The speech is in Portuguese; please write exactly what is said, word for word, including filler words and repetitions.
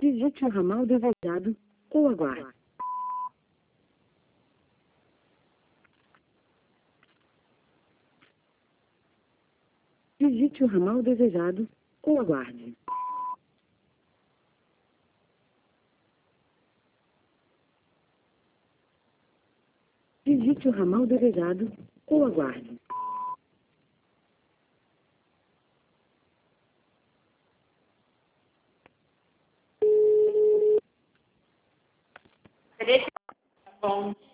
Digite o ramal desejado ou aguarde. Digite o ramal desejado ou aguarde. Digite o ramal desejado ou aguarde. Bom